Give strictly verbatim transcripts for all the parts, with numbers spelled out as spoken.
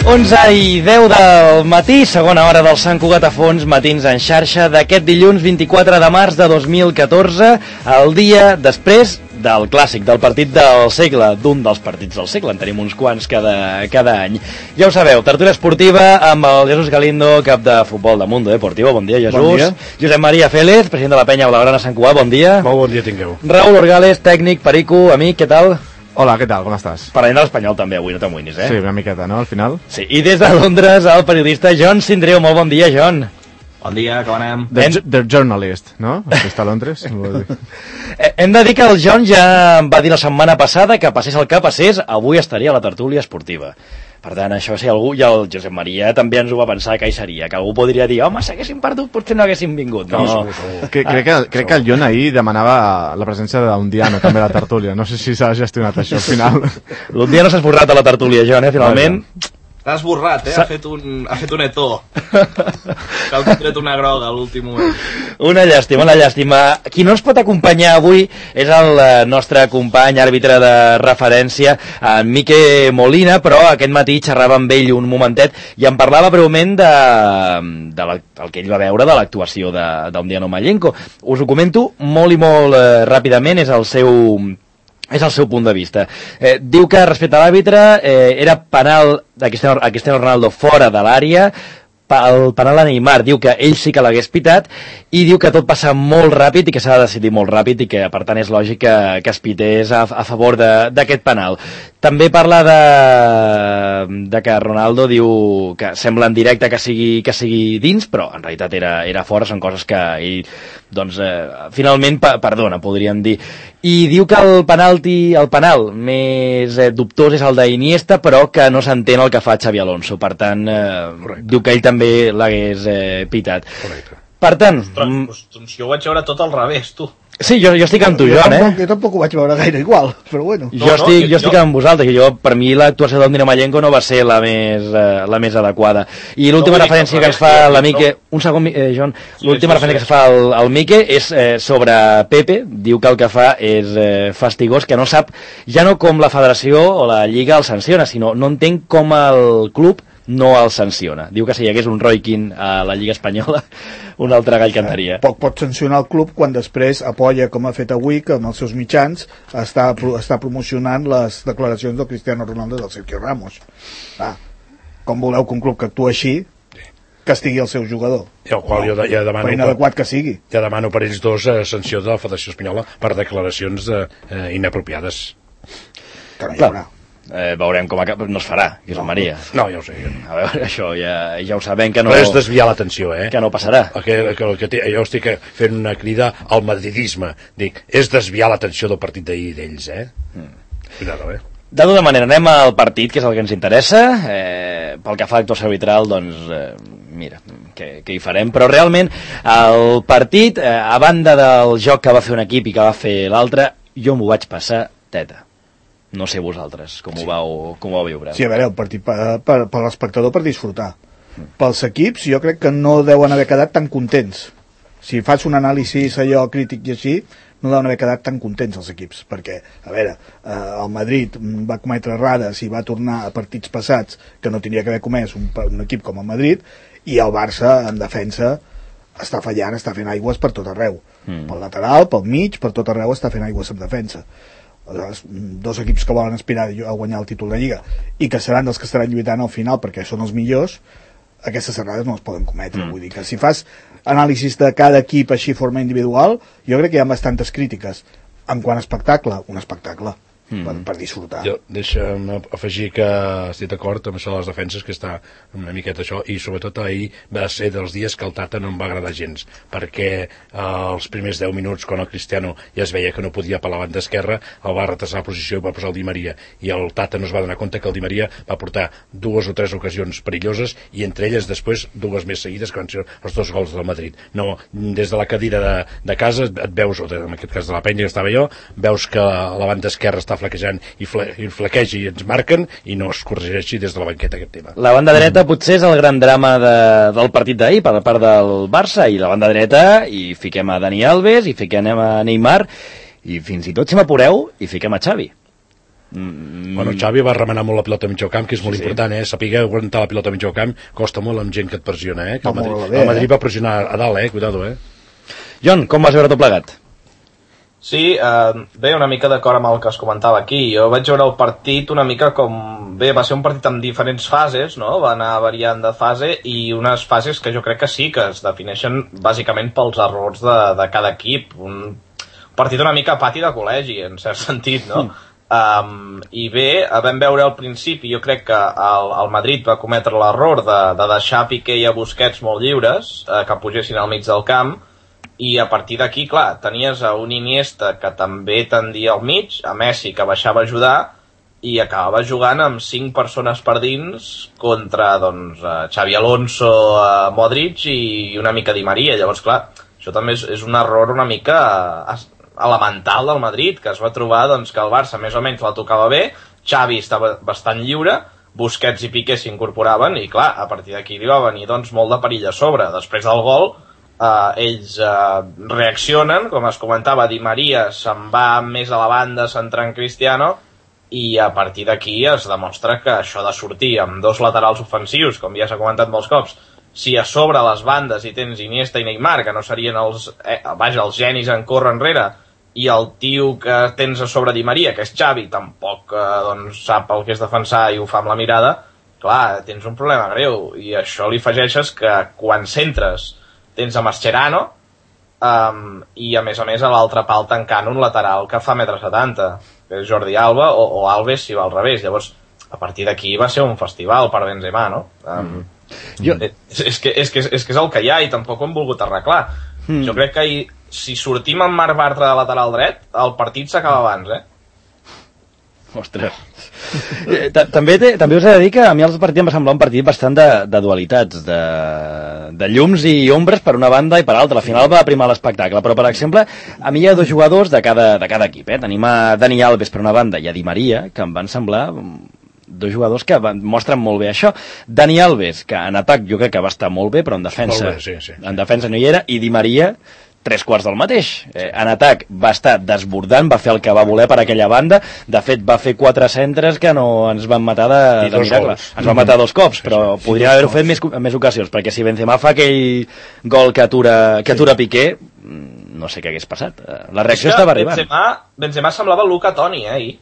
onze i deu del matí, segona hora del Sant Cugat a Fons, matins en xarxa d'aquest dilluns vint-i-quatre de març de dos mil catorze, el dia després del clàssic, del partit del segle, d'un dels partits del segle, en tenim uns quants cada, cada any. Ja ho sabeu, tertúlia esportiva amb el Jesús Galindo, cap de futbol de Mundo Deportivo. Bon dia, Jesús. Bon dia. Josep Maria Félez, president de la penya Blaugrana Sant Cugat, bon dia. Molt bon dia tingueu. Raúl Orgales, tècnic, perico, amic, què tal? Hola, què tal? Com estàs? Parlant de l'Espanyol també avui, no t'amoïnis, eh? Sí, una miqueta, no? Al final? Sí, i des de Londres, el periodista John Sindreu. Molt bon dia, John. Bon dia, com anem? The, en... the Journalist, no? Que està a Londres. Hem de dir que el John ja va dir la setmana passada que passés el que passés, avui estaria a la tertúlia esportiva. Per tant, això si algú, i el Josep Maria també ens ho va pensar que hi seria, que algú podria dir, home, si haguéssim perdut potser no haguéssim vingut. No, no. Que, crec, que, crec que el John ahir demanava la presència d'un Diano també a la tertúlia, no sé si s'ha gestionat això al final. L'Undiano s'ha esborrat a la tertúlia, John, eh, finalment. T'ha esborrat, eh? Ha fet un, ha fet un etó. Que ha tret una groga a l'últim moment. Una llàstima, una llàstima. Qui no ens pot acompanyar avui és el nostre company, àrbitre de referència, en Mique Molina, però aquest matí xerrava amb ell un momentet i em parlava breument de, de la, el que ell va veure de l'actuació d'Undiano Mallenco. Us ho comento molt i molt eh, ràpidament, és el seu... és el seu punt de vista. Eh, diu que respecte a l'àrbitre eh, era penal de Cristiano, a Cristiano Ronaldo fora de l'àrea, el penal a Neymar diu que ell sí que l'hagués pitat i diu que tot passa molt ràpid i que s'ha de decidir molt ràpid i que per tant és lògic que, que es pités a, a favor d'aquest penal. També parla de, de que Ronaldo diu que sembla en directe que sigui, que sigui dins, però en realitat era, era fora, són coses que ell doncs, eh, finalment pa, perdona, podríem dir. I diu que el penalti, el penal més eh, dubtós és el d'Iniesta, però que no s'entén el que fa Xavi Alonso. Per tant, eh, diu que ell també l'hagués eh, pitat. Correcte. Per tant... Ostres, doncs jo ho vaig veure tot al revés, tu. Sí, jo, jo estic amb tu, Joan, eh? Jo tampoc ho vaig veure gaire igual, però bueno. Jo, no, estic, no, jo estic jo... amb vosaltres, jo, per mi l'actuació del Dino Mallenco no va ser la més, eh, la més adequada. I l'última no, referència que ens fa la Mique... Un segon, eh, Joan. L'última sí, referència sí. que es fa el, el Mique és eh, sobre Pepe, diu que el que fa és eh, fastigós, que no sap, ja no com la federació o la Lliga el sanciona, sinó no entenc com el club no el sanciona. Diu que si hi hagués un Roy Keane a la Lliga Espanyola, un altre gall cantaria. Poc pot sancionar el club quan després apoya, com ha fet avui, que amb els seus mitjans està, està promocionant les declaracions del Cristiano Ronaldo i del Sergio Ramos. Ah, com voleu que un club que actua així castigui el seu jugador? I el qual jo ja demano, per inadequat que sigui. Ja demano per ells dos eh, sanció de la Federació Espanyola per declaracions de, eh, inapropiades. Que no hi haurà. Eh, veurem com acaba, no es farà, Josep Maria. No, ja ho sé. Jo. A veure, això ja, ja ho sabem que no... Però és desviar l'atenció, eh? Que no passarà. Que, que, que, que jo estic fent una crida al madridisme. Dic, és desviar l'atenció del partit d'ahir d'ells, eh? Mm. Cuidado, eh? De tota manera, anem al partit, que és el que ens interessa. Eh, pel que fa a l'actuació arbitral, doncs, eh, mira, què, què hi farem? Però realment, el partit, eh, a banda del joc que va fer un equip i que va fer l'altre, jo m'ho vaig passar teta. No sé vosaltres com, sí. ho, vau, com ho vau viure. Sí, a veure, el partit per, per, per l'espectador per disfrutar. Mm. Pels equips jo crec que no deuen haver quedat tan contents. Si fas un anàlisi allò crític i així, no deuen haver quedat tan contents els equips, perquè, a veure, eh, el Madrid va cometre errades i va tornar a partits passats que no tindria que haver comès un, un equip com el Madrid, i el Barça en defensa està fallant, està fent aigües per tot arreu. Mm. Pel lateral, pel mig, per tot arreu està fent aigües en defensa. Aleshores, dos equips que volen aspirar a guanyar el títol de Lliga i que seran els que estaran lluitant al final perquè són els millors, aquestes errades no les poden cometre. Mm. Vull dir que si fas anàlisis de cada equip així forma individual, jo crec que hi ha bastantes crítiques. En quant a espectacle, un espectacle mm. per, per disfrutar. Jo, deixa'm afegir que estic d'acord amb això de les defenses, que està una miqueta això, i sobretot ahir va ser dels dies que el Tata no em va agradar gens, perquè eh, els primers deu minuts, quan el Cristiano ja es veia que no podia per la banda esquerra, el va retrasar la posició i va posar el Di Maria, i el Tata no es va donar compte que el Di Maria va portar dues o tres ocasions perilloses, i entre elles després dues més seguides que van ser els dos gols del Madrid. No, des de la cadira de, de casa et veus, o en aquest cas de la penya que estava jo, veus que la banda esquerra està flaquejant i, fle, i flaquegi i ens marquen, i no es corregeixi des de la banqueta aquest tema. La banda dreta potser és el gran drama de, del partit d'ahir per part del Barça, i la banda dreta i fiquem a Dani Alves i fiquem a Neymar i fins i tot, si m'apureu, i fiquem a Xavi. Mm. Bueno, Xavi va remenar molt la pilota a mig camp, que és molt sí, important, eh? Saber aguantar la pilota a mig camp costa molt amb gent que et pressiona, eh? Que el Madrid, bé, el Madrid eh? va pressionar a dalt, eh? Cuidado, eh? Jon, com vas veure tot plegat? Sí, eh, bé, una mica d'acord amb el que es comentava aquí. Jo vaig veure el partit una mica com... Bé, va ser un partit amb diferents fases, no? Va anar variant de fase i unes fases que jo crec que sí, que es defineixen bàsicament pels errors de, de cada equip. Un partit una mica pati de col·legi, en cert sentit, no? Mm. Um, i bé, vam veure al principi, jo crec que el, el Madrid va cometre l'error de, de deixar Piqué i a Busquets molt lliures, eh, que pugessin al mig del camp, i a partir d'aquí, clar, tenies a un Iniesta que també tendia al mig, a Messi que baixava a ajudar, i acabava jugant amb cinc persones per dins contra, doncs, Xavi Alonso, Modric i una mica Di Maria. Llavors, clar, això també és, és un error una mica elemental del Madrid, que es va trobar doncs, que el Barça més o menys la tocava bé, Xavi estava bastant lliure, Busquets i Piqué s'incorporaven i clar, a partir d'aquí li va venir doncs, molt de perill a sobre. Després del gol eh, ells eh, reaccionen, com es comentava, Di Maria se'n va més a la banda centrant Cristiano i a partir d'aquí es demostra que això de sortir amb dos laterals ofensius, com ja s'ha comentat molts cops, si a sobre les bandes hi tens Iniesta i Neymar, que no serien els, eh, vaja, els genis en córrer enrere, i el tio que tens a sobre Di Maria, que és Xavi, tampoc eh, doncs, sap el que és defensar i ho fa amb la mirada, clar, tens un problema greu. I això li afegeixes que quan centres tens a Mascherano um, i a més a més a l'altre pal tancant un lateral que fa metre setanta, que és Jordi Alba, o, o Alves si va al revés. Llavors, a partir d'aquí va ser un festival per Benzema, no? Um, mm-hmm. Jo... És, és, que, és, que, és que és el que hi ha i tampoc ho hem volgut arreglar. Mm. Jo crec que hi, si sortim amb Marc Bartra de lateral dret, el partit s'acaba abans, eh? Ostres. també, té, també us he de dir que a mi el partit em va semblar un partit bastant de, de dualitats, de, de llums i ombres per una banda i per l'altra. Al final va primar l'espectacle, però per exemple, a mi hi ha dos jugadors de cada, de cada equip, eh? Tenim a Dani Alves per una banda i a Di Maria, que em van semblar dos jugadors que van, mostren molt bé això. Dani Alves, que en atac jo crec que va estar molt bé, però en defensa, bé, sí, sí, sí. en defensa no hi era, i Di Maria tres quarts del mateix. Eh, en atac va estar desbordant, va fer el que va voler per aquella banda, de fet va fer quatre centres que no ens van matar de, de miracle. Ens van matar dos cops, però sí, sí, podria haver-ho fet més, més ocasions, perquè si Benzema fa aquell gol que atura, que atura sí. Piqué, no sé què hagués passat. La reacció estava arribant. Benzema, Benzema semblava Luca Toni, eh, ahir.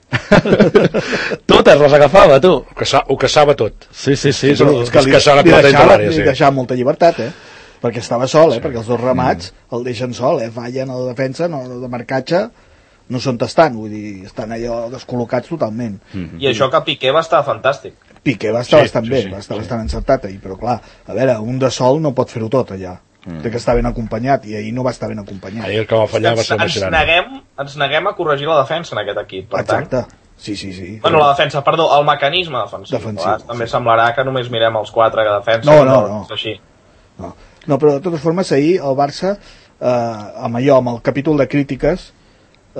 Totes les agafava, tu. Ho, caça, ho caçava tot. Sí, sí, sí. Però és que li, li, deixava, li deixava molta llibertat, eh? Perquè estava sol, eh? Sí. Perquè els dos remats mm. el deixen sol, eh? Fallen a la defensa, no, de marcatge, no són tastant, vull dir, estan allò descol·locats totalment. Mm-hmm. I això que Piqué va estar fantàstic. Piqué va estar sí, bastant sí, bé, sí, va estar sí. bastant encertat ahir, però clar, a veure, un de sol no pot fer-ho tot allà. Mm. Té que estar ben acompanyat, i ahir no va estar ben acompanyat. Ahir el que va fallar va ser ens, ens, neguem, ens neguem a corregir la defensa en aquest equip, per Exacte. tant... Sí, sí, sí. Bueno, la defensa, perdó, el mecanisme defensiu. defensiu clar, també sí. Semblarà que només mirem els quatre que defensen. No, no, no. no. Així. No. No, però de totes formes ahir el Barça eh, amb allò, amb el capítol de crítiques eh,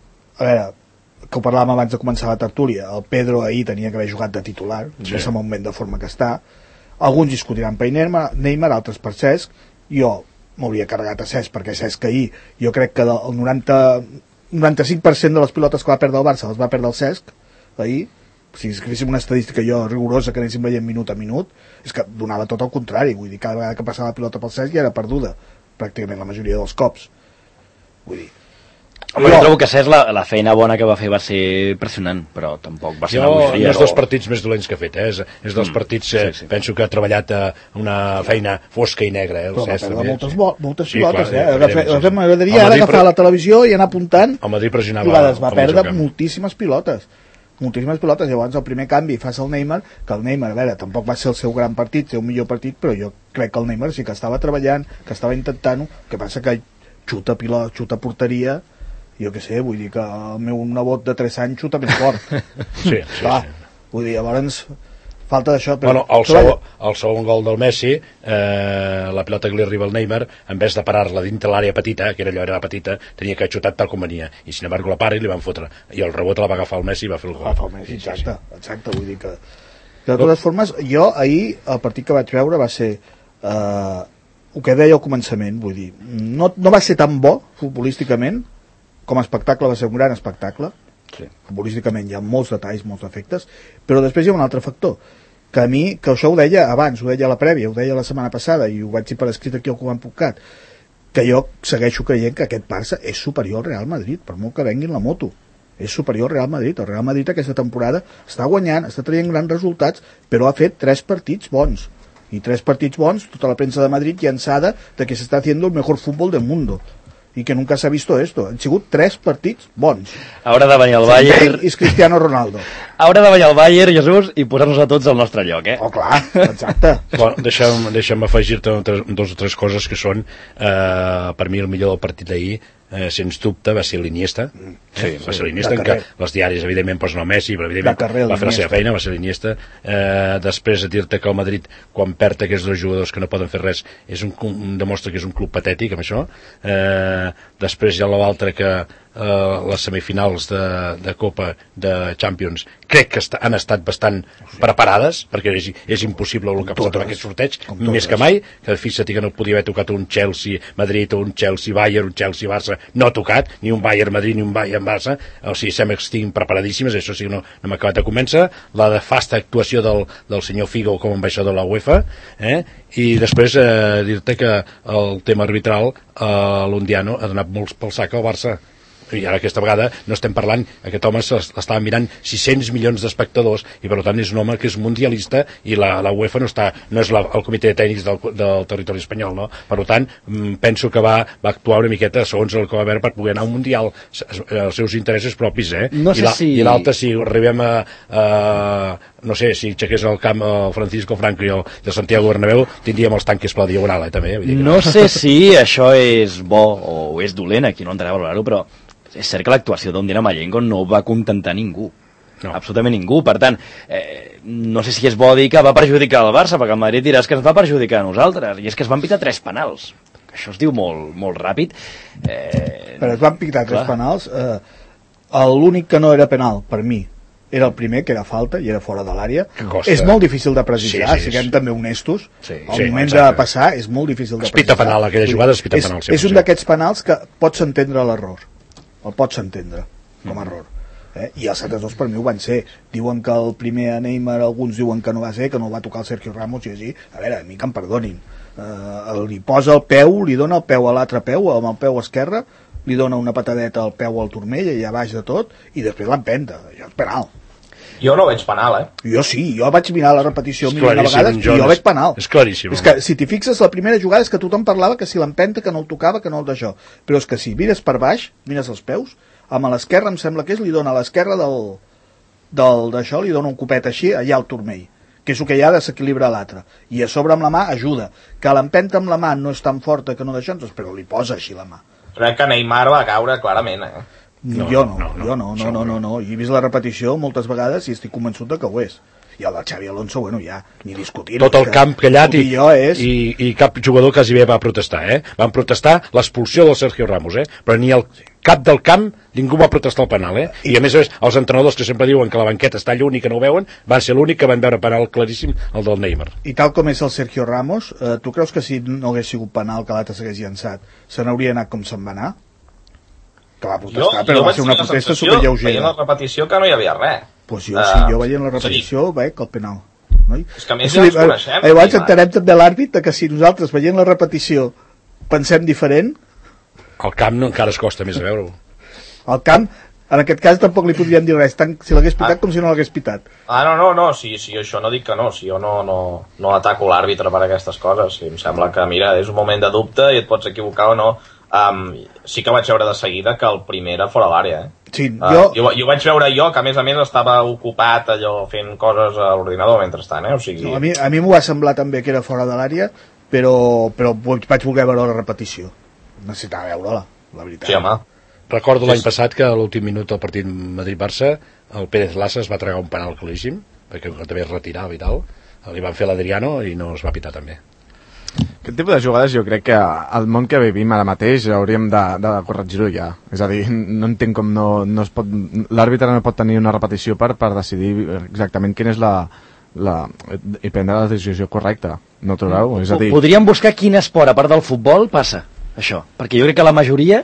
a veure, que ho parlàvem abans de començar la tertúlia, el Pedro ahir tenia que haver jugat de titular, sí. Més amb el moment de forma que està, alguns discutiran per Neymar, Neymar altres per Cesc, jo m'hauria carregat a Cesc perquè Cesc ahir, jo crec que el noranta, noranta-cinc per cent de les pilotes que va perdre el Barça les va perdre el Cesc ahir. Si féssim una estadística jo rigorosa que anéssim veient minut a minut, és que donava tot el contrari, vull dir, cada vegada que passava la pilota pel Cesc ja era perduda, pràcticament la majoria dels cops. Vull dir... Home, jo trobo que Cesc la, la feina bona que va fer va ser impressionant, però tampoc va ser jo, una bogeria. No és dels partits més dolents que ha fet, eh? és, és dels mm, partits, eh, sí, sí. Penso que ha treballat eh, una feina fosca i negra. Eh? El però Cesc, va perdre moltes, sí. moltes sí, pilotes, clar, eh? eh M'agradaria ara agafar la televisió i anar apuntant jugades, va perdre moltíssimes pilotes. moltíssimes pilotes, llavors el primer canvi fas el Neymar, que el Neymar, a veure, tampoc va ser el seu gran partit, el millor partit, però jo crec que el Neymar sí que estava treballant, que estava intentant-ho, que passa que xuta pilot, xuta porteria, jo què sé, vull dir que el meu nebot de tres anys xuta més fort. Sí, sí, clar, sí. Vull dir, llavors falta d'això. Però... Bueno, el, segon, el segon gol del Messi, eh, la pilota que li arriba al Neymar, en vez de parar-la dintre l'àrea petita, que era allò era petita, tenia que haver xutat tal com venia, i sin embargo la para i li van fotre, i el rebot la va agafar el Messi i va fer el gol. Va agafar el Messi, exacte, exacte, vull dir que... De totes formes, jo ahir, el partit que vaig veure va ser eh, el que deia al començament, vull dir, no, no va ser tan bo futbolísticament, com a espectacle va ser un gran espectacle, Sí. Futbolísticament hi ha molts detalls, molts defectes, però després hi ha un altre factor, que a mi, que això ho deia abans, ho deia a la prèvia, ho deia la setmana passada, i ho vaig dir per escrit aquí al Cuban.cat, que jo segueixo creient que aquest Barça és superior al Real Madrid, per molt que venguin la moto. És superior al Real Madrid. El Real Madrid aquesta temporada està guanyant, està traient grans resultats, però ha fet tres partits bons. I tres partits bons, tota la premsa de Madrid llançada de que s'està haciendo el mejor fútbol del mundo. I que nunca s'ha visto esto. Han sigut tres partits bons. Haurà de venir el Bayern... I Cristiano Ronaldo. Haurà de venir el Bayern, Jesús, i posar-nos a tots al nostre lloc, eh? Oh, clar, exacte. Bueno, deixa'm, deixa'm afegir-te dos o tres coses que són, eh, per mi, el millor del partit d'ahir, eh, sens dubte, va ser l'Iniesta. Eh? Sí, va ser l'Iniesta, en què les diàries, evidentment, posen el Messi, però, evidentment, va fer la seva feina, va ser l'Iniesta. Eh, després, a dir-te que el Madrid, quan perd aquests dos jugadors que no poden fer res, és un, demostra que és un club patètic, amb això. Eh, després hi ha l'altre que Uh, les semifinals de, de Copa de Champions crec que est han estat bastant preparades, perquè és, és impossible el que ha passat amb aquest sorteig, més que mai, que fixa't que no podia haver tocat un Chelsea-Madrid o un Chelsea-Bayern, un Chelsea-Barça, no ha tocat, ni un Bayern-Madrid ni un Bayern-Barça, o sigui, sembla que estiguin preparadíssimes, això sí que no, no m'ha acabat de convèncer, la de fasta actuació del, del senyor Figo com a ambaixador de la UEFA, eh? I després eh, dir-te que el tema arbitral, eh, l'Undiano ha donat molts pel sac al Barça. I ara aquesta vegada no estem parlant, aquest home l'estava mirant sis-cents milions d'espectadors i per tant és un home que és mundialista i la, la UEFA no, està, no és la, el comitè de tècnics del, del territori espanyol, no? Per tant, penso que va, va actuar una miqueta segons el que va veure per poder anar a un mundial, els seus interessos propis, eh? No sé I, la, si... i l'altre, si arribem a, a no sé, si aixequés el camp el Francisco Franco i el, el Santiago Bernabéu, tindríem els tanques per la diagonal, eh, també. No, no sé si això és bo o és dolent, aquí no entrarà a valorar-ho, però és cert que l'actuació d'un Dina Mayengo no va contentar ningú. No. Absolutament ningú. Per tant, eh, no sé si és bo dir que va perjudicar el Barça, perquè el Madrid diràs que ens va perjudicar a nosaltres, i és que es van pitar tres penals. Això es diu molt, molt ràpid. Eh, Però es van pitar tres penals. Eh, L'únic que no era penal, per mi, era el primer, que era falta i era fora de l'àrea. És molt difícil de precisar, sí, sí, siguem sí. també honestos. Sí, el sí, moment exacte. de passar és molt difícil de precisar. Es pita penal, aquella jugada es pita és, penal. És un d'aquests penals que pots entendre l'error. El pots entendre com a error. Eh? I els altres dos per mi ho van ser. Diuen que el primer a Neymar, alguns diuen que no va ser, que no va tocar el Sergio Ramos i així. A veure, a mi que em perdonin. Eh, li posa el peu, li dona el peu a l'altre peu, amb el peu esquerre, li dona una patadeta al peu al turmell, allà baix de tot, i després l'empenta. Això és penal. Jo no veig penal, eh? Jo sí, jo vaig mirar la repetició mil vegades i jo veig penal. És claríssim. És que si t'hi fixes, la primera jugada és que tothom parlava que si l'empenta, que no el tocava, que no el d'això. Però és que si mires per baix, mires els peus, amb a l'esquerra em sembla que és, li dona a l'esquerra del del d'això, li dona un copet així, allà al turmell, que és el que hi ha de s'equilibra l'altre. I a sobre amb la mà ajuda. Que l'empenta amb la mà no és tan forta que no d'això, però li posa així la mà. Crec que Neymar va caure clarament, eh? No, jo no, no, no, jo no, no, no, no, no, he vist la repetició moltes vegades i estic convençut de que ho és. I el del Xavi Alonso, bueno, ja, ni discutir. Tot el camp callat i, és... i, i cap jugador quasi bé va protestar, eh? Van protestar l'expulsió del Sergio Ramos, eh? Però ni el cap del camp ningú va protestar el penal, eh? I a més a més, els entrenadors que sempre diuen que la banqueta està lluny i que no ho veuen, van ser l'únic que van veure penal claríssim, el del Neymar. I tal com és el Sergio Ramos, eh, tu creus que si no hagués sigut penal que l'altre s'hagués llançat, se n'hauria anat com se'n va anar? Que va protestar, jo, però jo va ser una protesta superlleugera. Veient la repetició que no hi havia res. Pues jo, uh, sí, jo veient la repetició, sí. veig el penal. No? És que a més ja ens coneixem. Llavors entenem també l'àrbit que si nosaltres veient la repetició pensem diferent... El camp no, encara es costa més a veure-ho. El camp, en aquest cas tampoc li podríem dir res, tant si l'hagués pitat ah. com si no l'hagués pitat. Ah, no, no, no, sí, sí, això no dic que no, si jo no, no, no ataco l'àrbitre per aquestes coses, sí, em sembla que, mira, és un moment de dubte i et pots equivocar o no. Um, sí que vaig veure de seguida que el primer era fora l'àrea, eh? Sí, uh, jo... jo... Jo vaig veure jo, que a més a més estava ocupat allò fent coses a l'ordinador mentrestant, eh? O sigui... No, a mi, a mi m'ho va semblar també que era fora de l'àrea, però, però vaig voler veure la repetició. Necessitava veure-la, la veritat. Sí, home. Recordo l'any passat que a l'últim minut del partit Madrid-Barça el Pérez Lassa es va tragar un penal claríssim, perquè també es retirava i tal, li van fer l'Adriano i no es va pitar també. Aquest tipus de jugades jo crec que al món que vivim ara mateix hauríem de, de corregir-ho ja. És a dir, no entenc com no, no es pot... L'àrbitre no pot tenir una repetició per, per decidir exactament quina és la... la i prendre la decisió correcta. No trobeu? És a dir... Podríem buscar quin esport, a part del futbol, passa això. Perquè jo crec que la majoria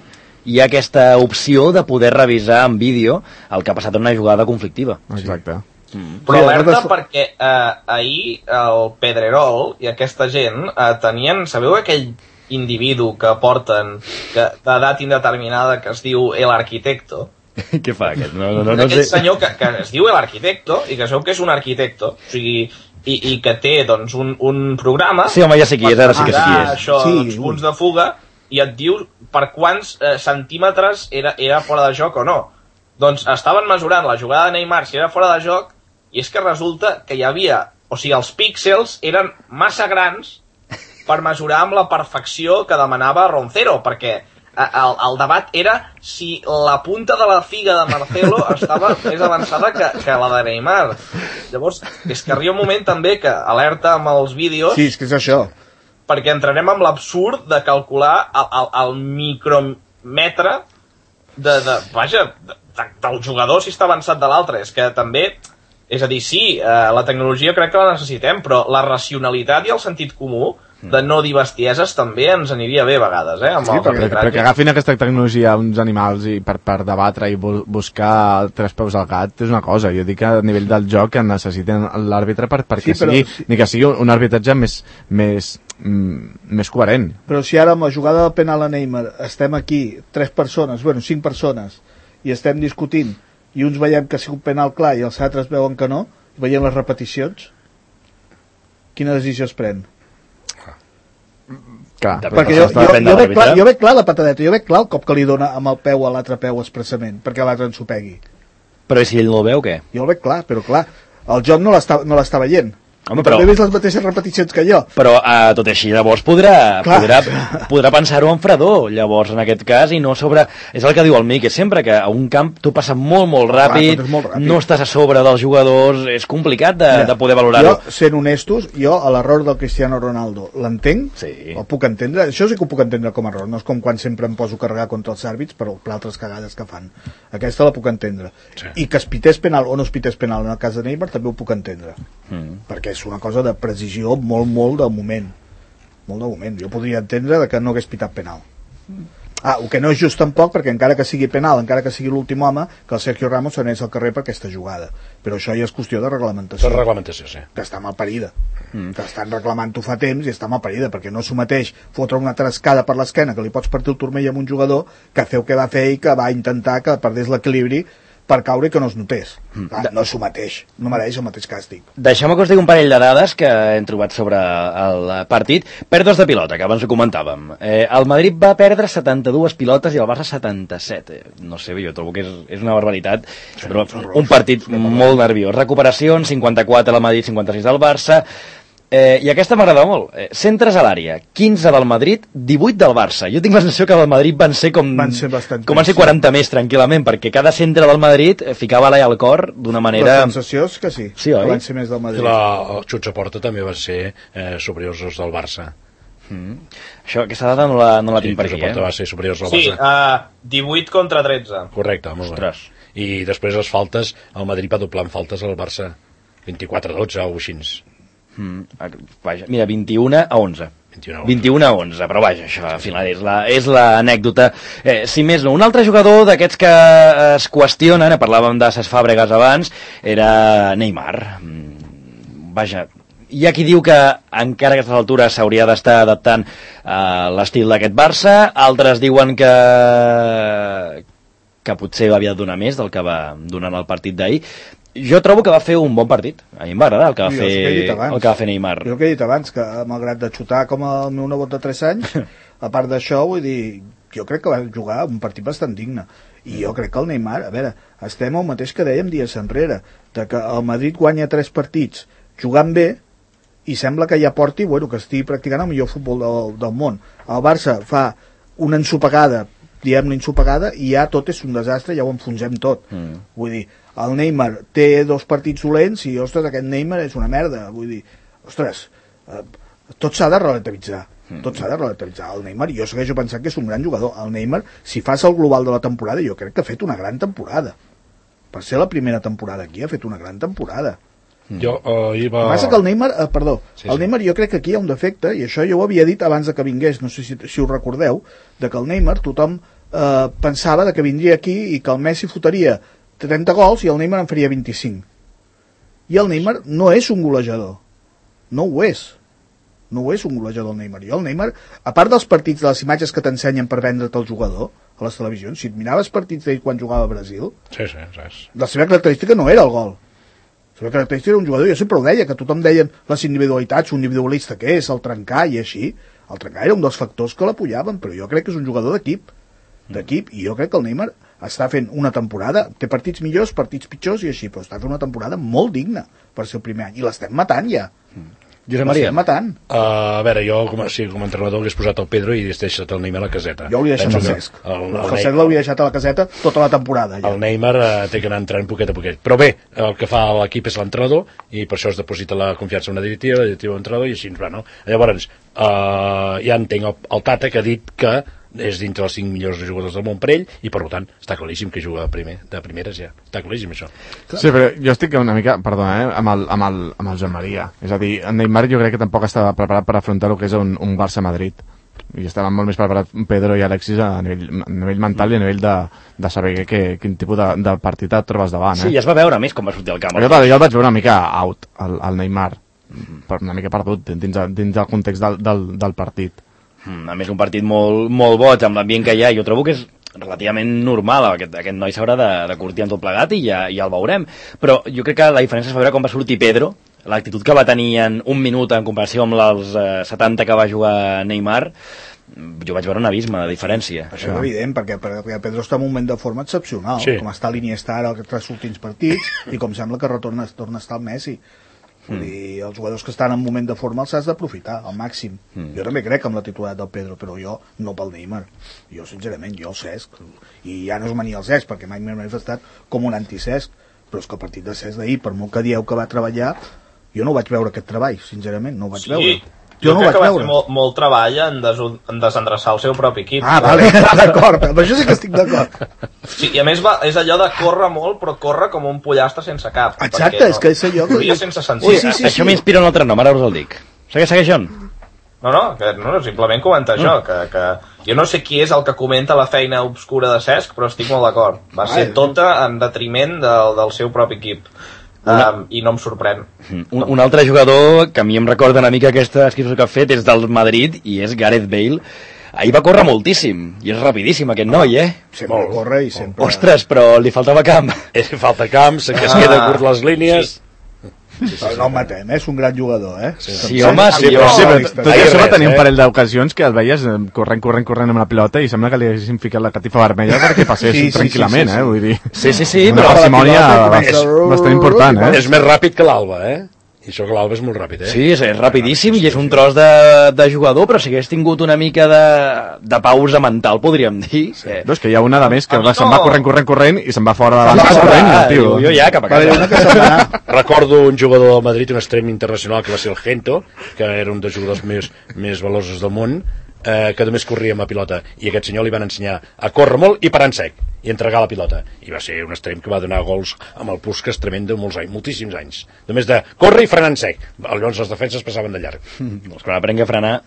hi ha aquesta opció de poder revisar en vídeo el que ha passat en una jugada conflictiva. Exacte. Mm. Però Sí, alerta nosaltres- perquè eh, ahir el Pedrerol i aquesta gent eh, tenien, sabeu aquell individu que porten que, d'edat indeterminada que es diu El Arquitecto? Què fa aquest? No, no, no, no Aquest sé. senyor que, que es diu El Arquitecto i que sabeu que és un arquitecto, o sigui, i, i que té doncs, un, un programa Sí, home, ja sé qui és, ara sí que sí per és. això, Sí, doncs, punts de fuga, i et diu per quants eh, centímetres era, era fora de joc o no. Doncs estaven mesurant la jugada de Neymar si era fora de joc, i és que resulta que hi havia, o sigui, els píxels eren massa grans per mesurar amb la perfecció que demanava Roncero, perquè el, el debat era si la punta de la figa de Marcelo estava més avançada que, que la de Neymar. Llavors, és que arriba un moment també que alerta amb els vídeos, Sí, és que és això. perquè entrarem amb l'absurd de calcular el, el, el micrometre de, de, vaja, de, de, del jugador si està avançat de l'altre. És que també, és a dir, sí, eh, la tecnologia crec que la necessitem, però la racionalitat i el sentit comú de no dir bestieses també ens aniria bé a vegades, eh? Amb Sí, els perquè- Però, però que arbitratges. agafin aquesta tecnologia a uns animals i per, per debatre i bu buscar tres peus al gat és una cosa. Jo dic que a nivell del joc que necessiten l'àrbitre per, perquè Sí, però sigui, sí. ni que sigui un arbitratge més, més, mm, més coherent. Però si ara amb la jugada del penal a Neymar estem aquí, tres persones, bueno, cinc persones, i estem discutint, i uns veiem que ha sigut penal clar i els altres veuen que no, veient les repeticions, quina decisió es pren? Clar, Depèn. Perquè Però jo, està jo, depèn de jo, veig clar, l'àrbitre. jo veig clar la patadeta, jo veig clar el cop que li dona amb el peu a l'altre peu expressament, perquè l'altre ens ho pegui. Però i si ell no el veu, què? Jo el veig clar, però clar, el joc no l'està no l'està veient. Home, I però- també he vist les mateixes repeticions que jo. Però eh, tot i així llavors podrà, Clar. podrà, podrà pensar-ho en fredor, llavors en aquest cas, i no sobre... És el que diu el Mique sempre, que a un camp tu passa molt, molt Clar, ràpid, tot és molt ràpid. no estàs a sobre dels jugadors, és complicat de, Mira, de poder valorar-ho. Jo, sent honestos, jo a l'error del Cristiano Ronaldo l'entenc, Sí. el puc entendre, això sí que ho puc entendre com a error, no és com quan sempre em poso a carregar contra els àrbits per, per altres cagades que fan. Aquesta la puc entendre. Sí. I que es pités penal o no es pités penal en el cas de Neymar també ho puc entendre. Mm. Perquè és una cosa de precisió molt, molt de moment. Molt de moment. Jo podria entendre de que no hagués pitat penal. Ah, el que no és just tampoc, perquè encara que sigui penal, encara que sigui l'últim home, que el Sergio Ramos s'anés al carrer per aquesta jugada. Però això ja és qüestió de reglamentació. Per reglamentació, sí. Que està mal parida. Mm. Que estan reclamant-ho fa temps i està mal parida, perquè no s'ho mateix fotre una trascada per l'esquena que li pots partir el turmell amb un jugador que feu que va fer i que va intentar que perdés l'equilibri per caure i que no es notés. Mm. Clar, no s'ho mateix, no mereix el mateix càstig. Deixeu-me que us digui un parell de dades que hem trobat sobre el partit. Pèrdues de pilota, que abans ho comentàvem. Eh, el Madrid va perdre setanta-dues pilotes i el Barça setanta-set. Eh, no sé, jo trobo que és, és una barbaritat, sí, però un partit molt nerviós. Recuperacions, cinquanta-quatre al Madrid, cinquanta-sis del Barça. Eh, I aquesta m'agrada molt. Eh, centres a l'àrea, quinze del Madrid, divuit del Barça. Jo tinc la sensació que del Madrid van ser com, Van ser bastant com van ser més, quaranta més, tranquil·lament, perquè cada centre del Madrid eh, ficava l'alla al cor d'una manera... La sensació és que sí, Sí, oi? que van ser més del I Madrid. la, els xuts a porta també van ser eh, superiors als del Barça. Mm. Això, aquesta dada no la, no la Sí, tinc per els aquí, de porta eh? va ser superiors al Sí, Barça. uh, divuit contra tretze. Correcte, molt bé. Ostres. I després les faltes, el Madrid va doblar en faltes al Barça. vint-i-quatre a dotze o així. Mm. Vaja, mira, vint-i-u a onze. vint-i-u a onze. vint-i-u a onze, però vaja, això al final és la- és l'anècdota. Eh, si més no, un altre jugador d'aquests que es qüestionen, eh, parlàvem de Cesc Fàbregas abans, era Neymar. Mm, Vaja, hi ha qui diu que encara a aquestes altures s'hauria d'estar adaptant a l'estil d'aquest Barça, altres diuen que que potser havia de donar més del que va donar en el partit d'ahir. Jo trobo que va fer un bon partit. A mi em va agradar el que va, Jo és que he dit fer, abans. el que va fer Neymar. Jo el que he dit abans, que malgrat de xutar com el meu nebot de tres anys, a part d'això, vull dir, jo crec que va jugar un partit bastant digne. I jo crec que el Neymar, a veure, estem al mateix que dèiem dies enrere, de que el Madrid guanya tres partits jugant bé, i sembla que ja porti, bueno, que estigui practicant el millor futbol del, del món. El Barça fa una ensopegada, diguem-ne ensopegada, i ja tot és un desastre, ja ho enfonsem tot. Mm. Vull dir, el Neymar té dos partits dolents i, ostres, aquest Neymar és una merda. Vull dir, ostres, eh, tot s'ha de relativitzar. Tot s'ha de relativitzar. El Neymar, jo segueixo pensant que és un gran jugador. El Neymar, si fas el global de la temporada, jo crec que ha fet una gran temporada. Per ser la primera temporada aquí, ha fet una gran temporada. Jo eh, ahir va... El que passa que el Neymar, eh, perdó, Sí, el sí. Neymar jo crec que aquí hi ha un defecte, i això jo ho havia dit abans de que vingués, no sé si, si ho recordeu, de que el Neymar tothom eh, pensava de que vindria aquí i que el Messi fotria trenta gols i el Neymar en faria vint-i-cinc. I el Neymar no és un golejador. No ho és. No ho és un golejador el Neymar. Jo el Neymar, a part dels partits, de les imatges que t'ensenyen per vendre't el jugador a les televisions, si et miraves partits d'ell quan jugava a Brasil, sí, sí, sí. la seva característica no era el gol. La seva característica era un jugador, jo sempre ho deia, que tothom deien les individualitats, un individualista que és, el trencar i així. El trencar era un dels factors que l'apoyaven, però jo crec que és un jugador d'equip. d'equip, i jo crec que el Neymar està fent una temporada, té partits millors, partits pitjors i així, però està fent una temporada molt digna per ser el primer any, i l'estem matant ja. Josep Maria. L'estem matant. Uh, a veure, jo com a, sí, com a entrenador hagués posat el Pedro i hagués deixat el Neymar a la caseta. Jo hauria deixat Penso el que Cesc. El, El, el, el Cesc l'hauria deixat a la caseta tota la temporada. Ja. El Neymar uh, té que anar entrant poquet a poquet. Però bé, el que fa l'equip és l'entrenador i per això es deposita la confiança en una directiva, la directiva d'entrenador i així, bueno. Llavors, uh, ja entenc el, el Tata que ha dit que és dintre els cinc millors jugadors del món per ell i per tant està claríssim que juga primer, de primeres ja, està claríssim això. Sí, però jo estic una mica, perdona, eh, amb, el, amb, el, amb el Joan Maria, és a dir, el Neymar jo crec que tampoc estava preparat per afrontar el que és un, un Barça-Madrid i estaven molt més preparats Pedro i Alexis a nivell, a nivell mental i a nivell de, de saber que, quin tipus de, de partit et trobes davant. Eh? Sí, ja es va veure més com va sortir al camp. Jo, jo el vaig veure una mica out, el, el Neymar, per una mica perdut dins, dins del context del, del, del partit. A més, un partit molt, molt boig, amb l'ambient que hi ha. Jo trobo que és relativament normal. Aquest, aquest noi s'haurà de, de curtir amb tot plegat i ja, ja el veurem. Però jo crec que la diferència es va veure com va sortir Pedro, l'actitud que va tenir en un minut en comparació amb els eh, setanta que va jugar Neymar. Jo vaig veure un abisme de diferència. Això és evident, perquè, perquè Pedro està en un moment de forma excepcional, sí. Com està l'Iniesta ara els tres últims partits i com sembla que retorna, torna a estar el Messi. Mm. I els jugadors que estan en moment de forma els has d'aprofitar al màxim. Mm. Jo també crec amb la titularitat del Pedro, però jo no pel Neymar. Jo, sincerament, jo el Cesc, i ja no és mania el Cesc, perquè mai m'he manifestat com un anti-Cesc, però és que el partit de Cesc d'ahir, per molt que dieu que va treballar, jo no vaig veure aquest treball, sincerament, no ho vaig sí. veure. Jo, jo no crec que va veure. fer molt, molt treball en, des, en desendreçar el seu propi equip. Ah, vale, d'acord, amb això sí que estic d'acord. Sí, i a més va, és allò de córrer molt, però córrer com un pollastre sense cap. Exacte, és que és allò que... sense sentit. Ui, sí, sí, això sí. M'inspira un altre nom, ara us el dic. Segueix, segueix, John. No, no, que, no, simplement comenta això, que, que jo no sé qui és el que comenta la feina obscura de Cesc, però estic molt d'acord. Va ser tota en detriment del, del seu propi equip. Una... Um, i no em sorprèn. Un, un altre jugador que a mi em recorda una mica aquesta descripció que ha fet és del Madrid i és Gareth Bale. Ahir va córrer moltíssim i és rapidíssim aquest noi, eh? Sempre molt, corre i sempre... Ostres, però li faltava camp. És que falta camp, que es queda curt les línies... Sí. Sí, sí, sí, no el matem, eh? És un gran jugador, eh? Sí, sí home, sí, però, sí, però tot i això va tenir un parell d'ocasions que el veies corrent, corrent, corrent amb la pilota i sembla que li haguessin ficat la catifa vermella perquè passés sí, sí, tranquil·lament, sí, sí, sí. eh? Vull dir... Sí, sí, sí, una però... parsimònia bastant important, eh? És més ràpid que l'Alba, eh? I això que l'Alba és molt ràpid, eh? Sí, és, és rapidíssim i és un tros de, de jugador, però si hagués tingut una mica de, de pausa mental, podríem dir. Sí. Eh. No, és que hi ha una de més que va, se'n va corrent, corrent, corrent i se'n va fora de la corrent, tio. Jo ja, cap a casa. Recordo un jugador del Madrid, un extrem internacional, que va ser el Gento, que era un dels jugadors més, més valorosos del món, eh, que només corria amb la pilota. I aquest senyor li van ensenyar a córrer molt i parar en sec i entregar la pilota, i va ser un extrem que va donar gols amb el Puskas tremendo molts anys, moltíssims anys, només de córrer i frenar en sec. Llavors les defenses passaven de llarg. Mm, quan aprengué a frenar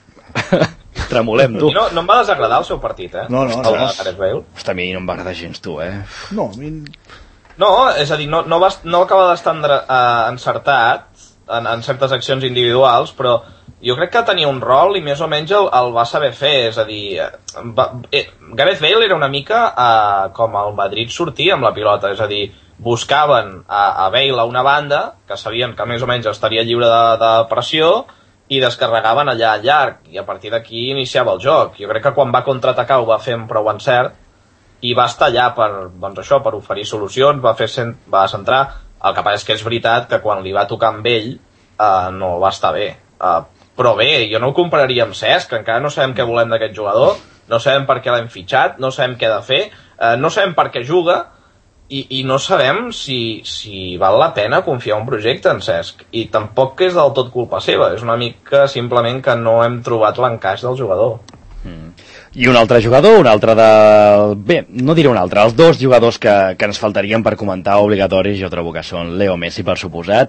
tremolem, tu. No, no em va desagradar el seu partit, eh? No, no, no. no. Hosta, a mi no em va agradar gens, tu, eh? No, a mi... No, és a dir, no, no, va, no acaba d'estar uh, encertat en, en certes accions individuals, però jo crec que tenia un rol i més o menys el, el va saber fer, és a dir, va, eh, Gareth Bale era una mica eh, com el Madrid sortia amb la pilota, és a dir, buscaven a, a Bale a una banda, que sabien que més o menys estaria lliure de, de pressió, i descarregaven allà al llarg, i a partir d'aquí iniciava el joc. Jo crec que quan va contraatacar ho va fer amb prou encert, i va estar allà per, doncs això, per oferir solucions, va, fer cent, va centrar. El que passa és que és veritat que quan li va tocar amb ell eh, no va estar bé. Eh, però bé, jo no ho compararia amb Cesc, encara no sabem què volem d'aquest jugador, no sabem per què l'hem fitxat, no sabem què ha de fer, eh, no sabem per què juga, i, i no sabem si, si val la pena confiar un projecte en Cesc. I tampoc és del tot culpa seva, és una mica simplement que no hem trobat l'encaix del jugador. Mm. I un altre jugador, un altre del... Bé, no diré un altre, els dos jugadors que, que ens faltarien per comentar obligatoris, jo trobo que són Leo Messi, per suposat,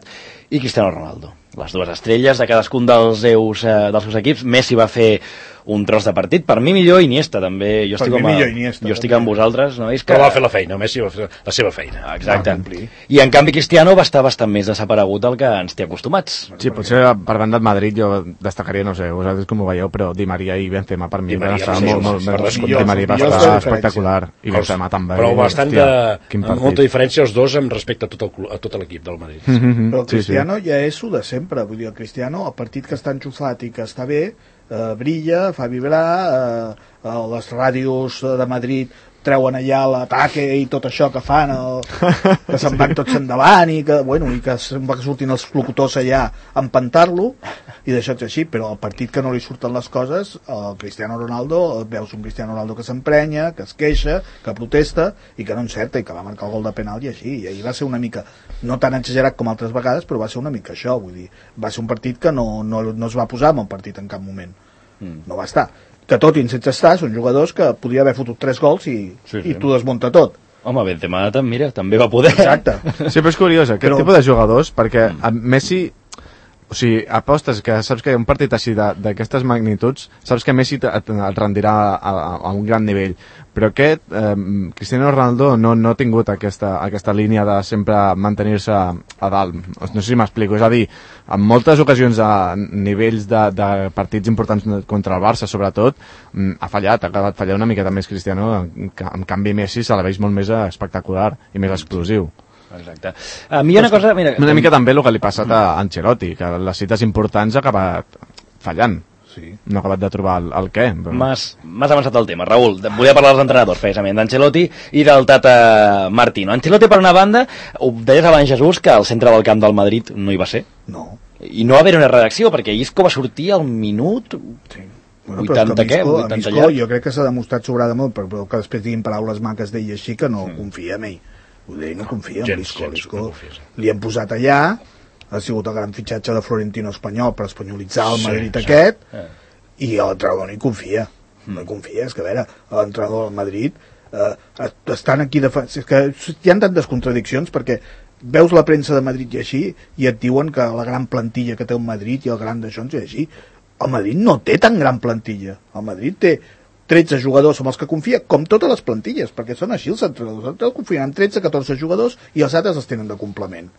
i Cristiano Ronaldo. Les dues estrelles de cadascun dels seus, eh, dels seus equips. Messi va fer un tros de partit, per mi millor Iniesta també, jo Per estic, mi com a, millor Iniesta, jo estic també. amb vosaltres, no? És que... Però va fer la feina, Messi va fer la seva feina. Exacte. Va complir. I en canvi Cristiano va estar bastant més desaparegut del que ens té acostumats. Sí, potser per banda del Madrid jo destacaria, no sé, vosaltres com ho veieu, però Di Maria i Benzema per mi Di van Maria, estar sí, molt, sí, molt, sí, molt, sí, Di Maria va millors estar de espectacular i Benzema també. Però bastant de... quin amb partit. molta diferència els dos amb respecte a tot el, clu- a tot l'equip del Madrid. Mm -hmm. Però el Cristiano sí, sí. ja és ho de sempre, vull dir, el Cristiano, el partit que està enxufat i que està bé, eh, brilla, fa vibrar, eh, eh, les ràdios de Madrid treuen allà l'ataque i tot això que fan, el, que se'n van tots endavant i que, bueno, i que sembla que surtin els locutors allà a empantar-lo i d'això així, però el partit que no li surten les coses, el Cristiano Ronaldo, veus un Cristiano Ronaldo que s'emprenya, que es queixa, que protesta i que no encerta i que va marcar el gol de penal i així, i ahir va ser una mica, no tan exagerat com altres vegades, però va ser una mica això, vull dir, va ser un partit que no, no, no es va posar en un partit en cap moment, mm. no va estar, que tot i sense estar són jugadors que podria haver fotut tres gols i, sí, sí. i t'ho desmunta tot. Home, Benzema, mira, també va poder. Exacte. Sí, però és curiós, aquest Però- tipus de jugadors, perquè a Messi, o sigui, apostes que saps que un partit així de- d'aquestes magnituds, saps que Messi et, et rendirà a, a, a un gran nivell, però aquest, eh, Cristiano Ronaldo no, no ha tingut aquesta, aquesta línia de sempre mantenir-se a dalt, no sé si m'explico, és a dir, en moltes ocasions a nivells de, de partits importants contra el Barça, sobretot, mm, ha fallat, ha acabat fallant una miqueta més Cristiano, en, en canvi Messi se la veig molt més espectacular i més explosiu. Exacte. A mi hi ha una cosa... Mira, Una mica també el que li ha passat a Ancelotti, que les cites importants ha acabat fallant. Sí. No ha acabat de trobar el, el què. Però... M'has m'has avançat el tema, Raül. Volia parlar dels entrenadors, precisament, d'Ancelotti i del Tata Martino. Ancelotti, per una banda, ho deies abans, Jesús, que al centre del camp del Madrid no hi va ser. No. I no va haver una redacció, perquè Isco va sortir al minut... Sí. Bueno, vuitanta què? Isco, vuitanta Isco, llarg? jo crec que s'ha demostrat sobradament, però que després diguin paraules maques d'ell així, que no mm. confia en ell. Ho deia, no confia en gens, l'Isco. gens, L'Isco no confies. li han posat allà, ha sigut el gran fitxatge de Florentino espanyol per espanyolitzar el Sí, Madrid sí. aquest, Eh. i l'entrenador no hi confia. No hi confia, és que a veure, l'entrenador del Madrid eh, estan aquí defens... és que hi ha tantes contradiccions perquè veus la premsa de Madrid i així i et diuen que la gran plantilla que té el Madrid i el gran d'això i així. El Madrid no té tan gran plantilla. El Madrid té tretze jugadors amb els que confia, com totes les plantilles, perquè són així els entrenadors. Els entrenadors confien en tretze catorze jugadors i els altres els tenen de complement.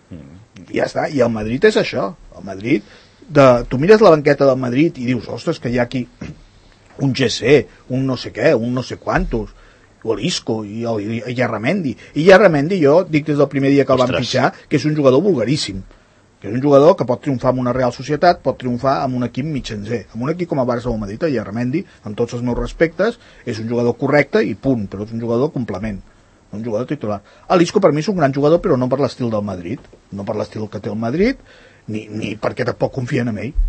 I ja està. I el Madrid és això. El Madrid, de, tu mires la banqueta del Madrid i dius, ostres, que hi ha aquí un G C, un no sé què, un no sé quantos, o l'Isco i el i, i Yarramendi. I Yarramendi, jo dic des del primer dia que el van Ostres. fitxar, que és un jugador vulgaríssim, que és un jugador que pot triomfar amb una Real Societat, pot triomfar amb un equip mitjancer. Amb un equip com el Barça o el Madrid, el Yarramendi, amb tots els meus respectes, és un jugador correcte i punt, però és un jugador complement, un jugador titular. L'Isco per mi és un gran jugador, però no per l'estil del Madrid, no per l'estil que té el Madrid, ni, ni perquè tampoc confien en ell.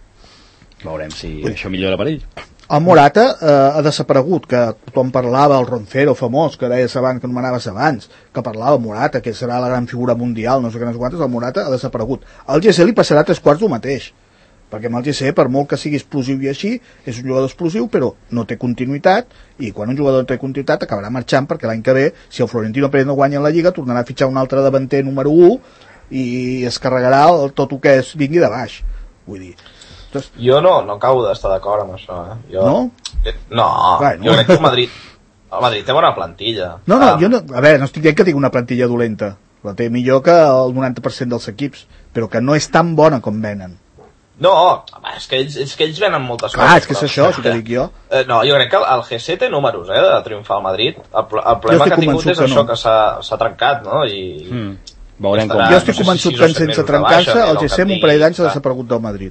Veurem si Ui. això millora per ell. El Morata eh, ha desaparegut, que tothom parlava, el Roncero famós, que deies abans, que anomenaves abans, que parlava Morata, que serà la gran figura mundial, no sé què, no sé quantes, el Morata ha desaparegut. Al G C li passarà tres quarts del mateix, perquè amb el G C, per molt que sigui explosiu i així, és un jugador explosiu, però no té continuïtat, i quan un jugador no té continuïtat acabarà marxant, perquè l'any que ve, si el Florentino Pérez no guanya la Lliga, tornarà a fitxar un altre davanter número u, i es carregarà el, tot el que es vingui de baix. Vull dir, Jo no, no acabo d'estar d'acord amb això, eh? Jo, no? Eh, no, Bueno. jo crec que el Madrid, el Madrid té bona plantilla. No, no, Ah, jo no, a veure, no estic dient que tingui una plantilla dolenta, la té millor que el noranta per cent dels equips, però que no és tan bona com venen. No, home, és que ells, és que ells venen moltes Clar, coses. és que és però- això, això que dic jo. Eh, no, jo crec que el, el G C té números, eh, de triomfar al Madrid. El, pro- el problema estic que ha tingut convençut és que això no. que s'ha s'ha trencat, no? I, Mm. Veurem com... Estarà- Jo estic no sé si convençut sis que o set sense mesos de trencar-se baixa, el no G C en un canviï, parell d'anys ha clar. desaparegut del Madrid.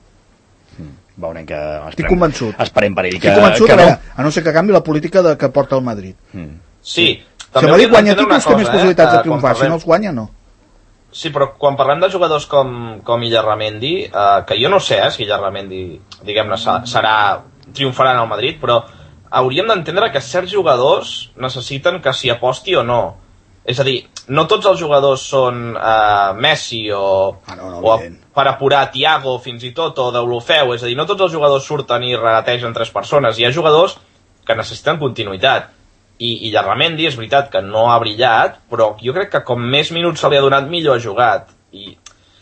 Veurem que... Esperem, Estic convençut. Esperem per ell que, Estic convençut, que a no. veure, a no ser que canvi la política de que porta el Madrid. Mm. Sí, Si també el Madrid hauríem guanya d'entendre una títols, té més cosa, possibilitats eh, de quan triomfar, si parlem- no els guanya, no. Sí, però quan parlem de jugadors com, com Illarramendi, eh, que jo no sé eh, si Illarramendi, diguem-ne, sa- serà, triomfarà en el Madrid, però hauríem d'entendre que certs jugadors necessiten que s'hi aposti o no. És a dir, no tots els jugadors són eh, Messi o, Ah, no, no, o evident. per apurar Thiago fins i tot, o d'Olofeu, és a dir, no tots els jugadors surten i regategen tres persones, hi ha jugadors que necessiten continuïtat. I, i Illarramendi és veritat que no ha brillat, però jo crec que com més minuts se li ha donat millor ha jugat. I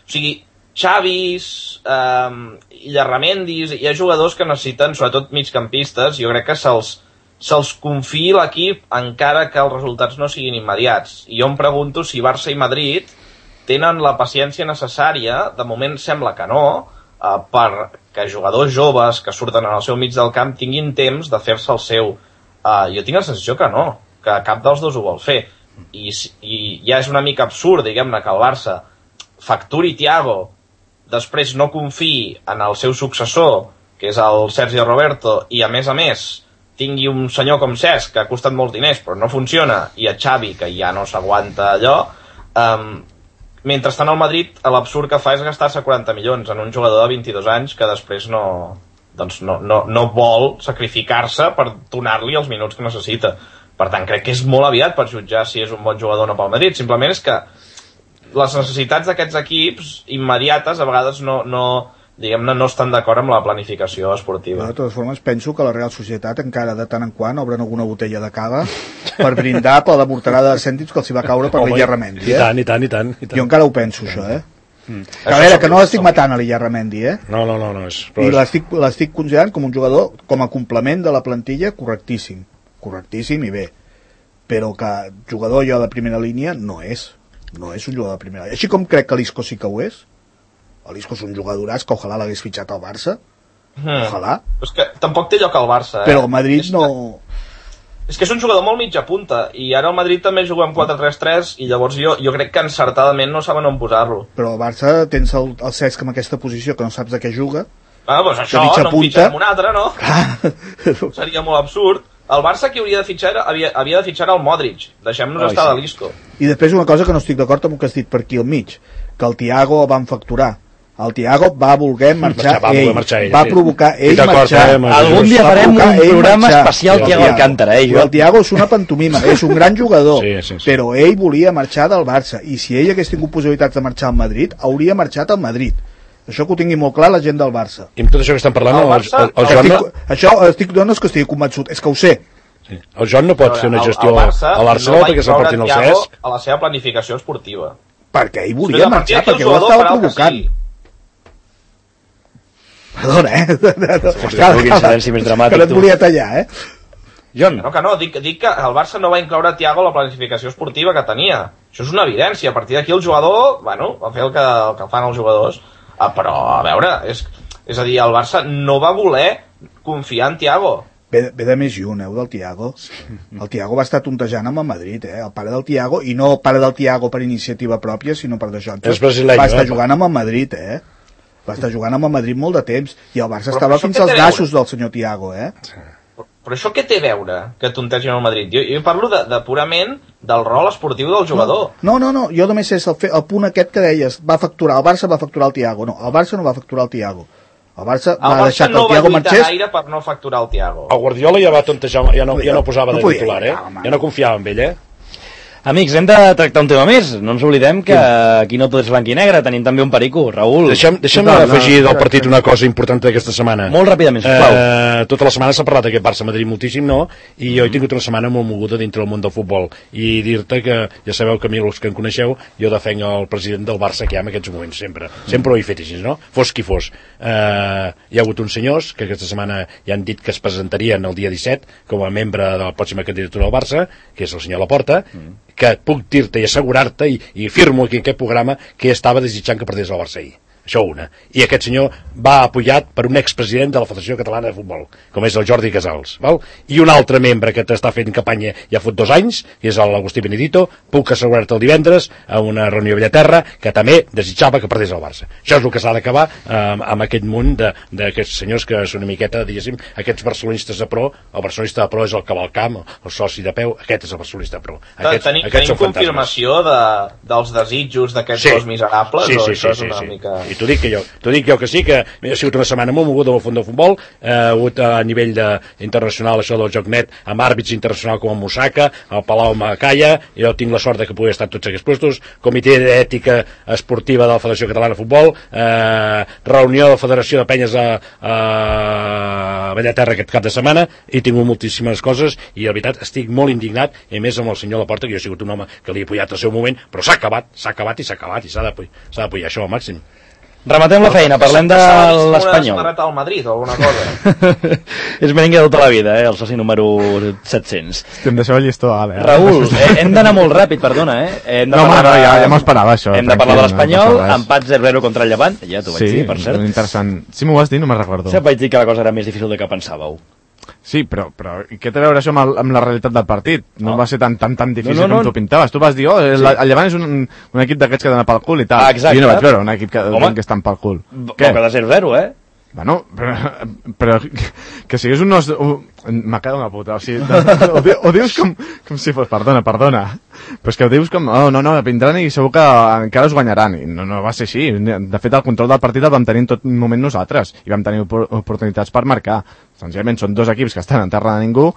O sigui, Xavis, eh, Illarramendis, hi ha jugadors que necessiten, sobretot migcampistes, jo crec que se'ls se'ls confiï l'equip encara que els resultats no siguin immediats. I jo em pregunto si Barça i Madrid tenen la paciència necessària, de moment sembla que no, eh, per que jugadors joves que surten en el seu mig del camp tinguin temps de fer-se el seu. Uh, jo tinc la sensació que no, que cap dels dos ho vol fer. I, i ja és una mica absurd, diguem-ne, que el Barça facturi Thiago, després no confiï en el seu successor, que és el Sergio Roberto, i a més a més tingui un senyor com Cesc, que ha costat molts diners però no funciona, i a Xavi, que ja no s'aguanta allò. Um, mentrestant al Madrid l'absurd que fa és gastar-se quaranta milions en un jugador de vint-i-dos anys que després no, doncs no, no, no vol sacrificar-se per donar-li els minuts que necessita. Per tant, crec que és molt aviat per jutjar si és un bon jugador o no pel Madrid. Simplement és que les necessitats d'aquests equips immediates a vegades no, no, diguem-ne, no estan d'acord amb la planificació esportiva. De totes formes, penso que la Real Societat encara de tant en quant obren alguna botella de cava per brindar per la morterada de cèntims que els hi va caure per l'Illarramendi. Eh? I tant, i tant, i tant, i tant. Jo encara ho penso, això, eh? Mm. Que a veure, que no l'estic matant a l'Illarramendi, eh? No, no, no, no és... I l'estic, l'estic considerant com un jugador, com a complement de la plantilla, correctíssim. Correctíssim i bé. Però que jugador jo de primera línia no és. No és un jugador de primera línia. Així com crec que l'Isco sí que ho és. L'Isco és un jugadoràs que ojalà l'hagués fitxat al Barça. Hmm. Ojalà. Però és que tampoc té lloc al Barça, eh? Però el Madrid és no... Que... És que és un jugador molt mitja punta, i ara el Madrid també juga amb quatre tres tres, i llavors jo, jo crec que encertadament no saben on posar-lo. Però al Barça tens el, el Cesc en aquesta posició que no saps de què juga. Ah, doncs això, no en fitxem un altre, no? Seria molt absurd. El Barça qui hauria de fitxar havia, havia de fitxar el Modric. Deixem-nos oh, estar sí. de l'Isco. I després una cosa que no estic d'acord amb el que has dit per aquí al mig, que el Thiago el van facturar. El Thiago va voler marxar, va, ell, marxar ell, va sí. provocar ell marxar. Eh, Algun dia farem un programa especial Thiago Alcántara, eh, jo. El Thiago és una pantomima, és un gran jugador, sí, sí, sí. però ell volia marxar del Barça, i si ell hagués tingut possibilitats de marxar al Madrid, hauria marxat al Madrid. Això que ho tingui molt clar la gent del Barça. I amb tot això que estan parlant, el, Barça, el, el, el Joan... No... Estic, això estic, no és que estigui convençut, és que ho sé. Sí. El Joan no pot fer una gestió el, el Barça a l'Arsenal no perquè s'aportin el Cesc. A la seva planificació esportiva. Perquè ell volia marxar, perquè ho estava provocant. Perdona, eh? Quin silenci més dramàtic, que no et volia tallar, eh? John. No, que no, dic, dic que el Barça no va incloure Thiago a la planificació esportiva que tenia. Això és una evidència. A partir d'aquí el jugador, bueno, va fer el que, el que fan els jugadors. Ah, però, a veure, és, és a dir, el Barça no va voler confiar en Thiago. Ve, ve de més lluny, eh, del Thiago. El Thiago va estar tontejant amb el Madrid, eh? El pare del Thiago, i no el pare del Thiago per iniciativa pròpia, sinó per d'això. Va estar eh? jugant amb el Madrid, eh? Va estar jugant amb el Madrid molt de temps, i el Barça però, estava però fins als nassos del senyor Thiago, eh? Però, però això què té a veure, que tontegin al Madrid? Jo, jo parlo de, de purament del rol esportiu del jugador. No, no, no, jo només és el, fe, el punt aquest que deies, va facturar, el Barça va facturar el Thiago. No, el Barça no va facturar el Thiago. El Barça el va Barça deixar que no el Thiago marxés. va gaire per no facturar el Thiago. El Guardiola ja va tontejar, ja no, ja no posava no de titular, eh? Ja no confiava en ell, eh? Amics, hem de tractar un tema més. No ens oblidem que aquí no tot és blanc i negre, tenim també un perico. Raül. Deixem, deixem no, afegir no, del partit no, no. una cosa important d'aquesta setmana. Molt ràpidament, sisplau. Eh, tota la setmana s'ha parlat d'aquest Barça-Madrid moltíssim, no? I jo he tingut una setmana molt moguda dintre del món del futbol. I dir-te que, ja sabeu que a mi, els que em coneixeu, jo defenc el president del Barça que hi ha en aquests moments, sempre. Sempre ho he fet així, no? Fos qui fos. Eh, hi ha hagut uns senyors que aquesta setmana ja han dit que es presentarien el dia disset com a membre de la pròxima candidatura del Barça, que és el senyor Laporta, mm. que puc dir-te i assegurar-te i, i firmo aquí en aquest programa que estava desitjant que perdés el Barça ahir. Això una. I aquest senyor va apoyat per un expresident de la Federació Catalana de Futbol, com és el Jordi Casals. Val? I un altre membre que t'està fent campanya ja fot dos anys, que és l'Agustí Benedito, puc assegurar-te el divendres a una reunió a Bellaterra, que també desitjava que perdés el Barça. Això és el que s'ha d'acabar eh, amb aquest munt d'aquests senyors que són una miqueta, diguéssim, aquests barcelonistes de pro. El barcelonista de pro és el que va al camp, el soci de peu, aquest és el barcelonista de pro. Aquests, tenim aquests tenim confirmació de, dels desitjos d'aquests sí. dos miserables? Sí, sí, o això sí, és una sí, mica... sí. t'ho dic, que jo, t'ho dic jo que sí, que ha sigut una setmana molt moguda amb el fons de futbol, eh, ha hagut a nivell de, internacional això del joc net, amb àrbits internacionals com el Musaka, el Palau Macaya, jo tinc la sort de que pugui estar tots aquests puestos, comitè d'ètica esportiva de la Federació Catalana de Futbol, eh, reunió de la Federació de Penyes a, a Bellaterra aquest cap de setmana, i tinc moltíssimes coses, i la veritat estic molt indignat, i més amb el senyor Laporta, que jo he sigut un home que li he apoyat al seu moment, però s'ha acabat, s'ha acabat i s'ha acabat, i s'ha d'apoyar això al màxim. Rematem la feina, parlem de l'Espanyol. Una al Madrid o alguna cosa. És merengue de tota la vida, eh? El soci número set-cents. Em deixeu el llistó alt, eh? Raül, eh, hem d'anar molt ràpid, perdona, eh? Hem de no, parlar no, de... ja, ja m'ho esperava, això. Hem de parlar de l'Espanyol, empat zero zero contra el Llevant, ja t'ho vaig sí, dir, per cert. Sí, interessant. Si m'ho vas dir, no me'n recordo. Sí, vaig dir que la cosa era més difícil del que pensàveu. Sí, però, però i què té a veure això amb, el, amb la realitat del partit? No, no va ser tan, tan, tan difícil no, no, no. com tu pintaves. Tu vas dir, oh, el, sí. el Llevant és un, un equip d'aquests que donen pel cul i tal. Ah, exacte. I jo no vaig veure un equip que, que estan pel cul. Què? Que de zero zero, eh? Bueno, però, però que sigués un os... M'ha quedat una puta, o sigui, ho, di, ho dius com, com si fos, perdona, perdona, però és que ho dius com, oh, no, no, vindran i segur que encara us guanyaran, i no, no va ser així, de fet el control del partit el vam tenir en tot moment nosaltres, i vam tenir oportunitats per marcar, senzillament són dos equips que estan en terra de ningú,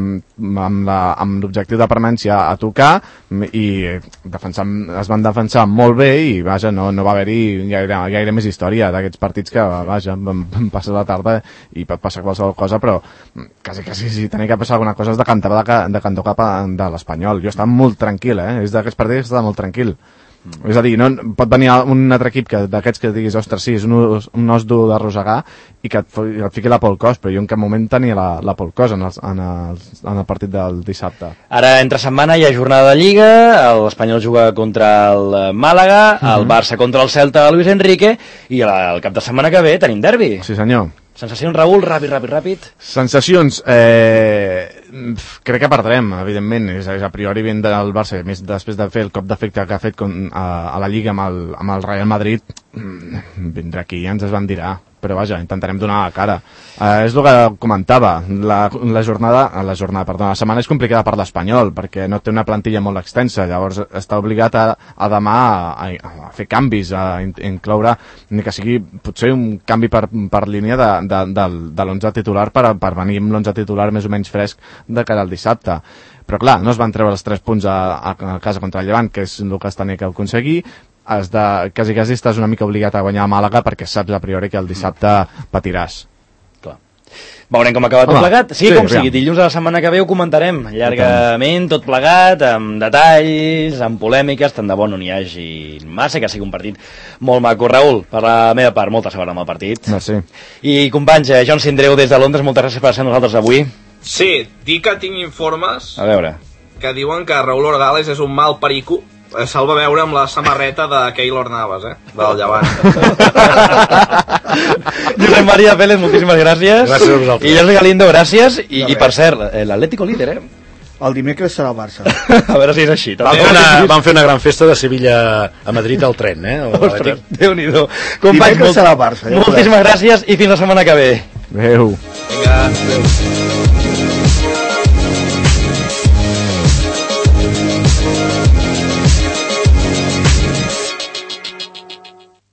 amb l'objectiu de permanència a tocar, i defensar, es van defensar molt bé, i vaja, no, no va haver-hi gaire, gaire més història d'aquests partits que, vaja, vam passar la tarda i pot passar qualsevol cosa, però quasi quasi si tenia que passar alguna cosa es decantava de, de cantó cap a, de l'Espanyol. Jo estava molt tranquil, eh? És d'aquests partits que estava molt tranquil. Mm. És a dir, no, pot venir un altre equip que d'aquests que diguis, ostres, sí, és un, un os dur de rosegar i que et, et fiqui la por al cos, però jo en cap moment tenia la, la por al cos en el, en, el, en el partit del dissabte. Ara, entre setmana hi ha jornada de Lliga, l'Espanyol juga contra el Màlaga, mm-hmm. el Barça contra el Celta de Luis Enrique, i el cap de setmana que ve tenim derbi. Sí, senyor. Sensacions, Raül, ràpid, ràpid, ràpid. Sensacions, eh, crec que perdrem, evidentment, és, és a priori ben del Barça, més després de fer el cop d'efecte que ha fet con, a, a la Lliga amb el, amb el Real Madrid, vindrà aquí i ens es van dirà, però vaja, intentarem donar la cara. Eh, és el que comentava, la, la jornada, la jornada, perdó, la setmana és complicada per l'Espanyol, perquè no té una plantilla molt extensa, llavors està obligat a, a demà a, a fer canvis, a incloure, ni que sigui potser un canvi per, per línia de, de, de, de l'onze titular per, per venir amb l'onze titular més o menys fresc de cara al dissabte. Però clar, no es van treure els tres punts a, a, a casa contra el Llevant, que és el que es tenia que aconseguir, has de, quasi quasi estàs una mica obligat a guanyar a Màlaga perquè saps a priori que el dissabte patiràs. Clar. Veurem com acaba tot plegat. Sí, sí, com sigui, dilluns de la setmana que ve ho comentarem llargament, tot plegat, amb detalls, amb polèmiques, tant de bo no n'hi hagi massa, que sigui un partit molt maco. Raül, per la meva part, molta sort amb el partit. Merci. I companys, Joan Sindreu des de Londres, moltes gràcies per ser nosaltres avui. Sí, dic que tinc informes a veure que diuen que Raúl Orgales és un mal perico. Se'l va veure amb la samarreta de Keylor Navas, eh? Del Llevant. Josep Maria Pérez, moltíssimes gràcies. Gràcies a vosaltres. I Jordi Galindo, gràcies. I, i per cert, l'Atlético líder, eh? El dimecres serà el Barça. A veure si és així. Vam fer, una, vam fer una gran festa de Sevilla a Madrid al tren, eh? Ostres, Déu-n'hi-do. Dimecres serà el Barça. Moltíssimes gràcies i fins la setmana que ve. Adéu. Vinga, adéu.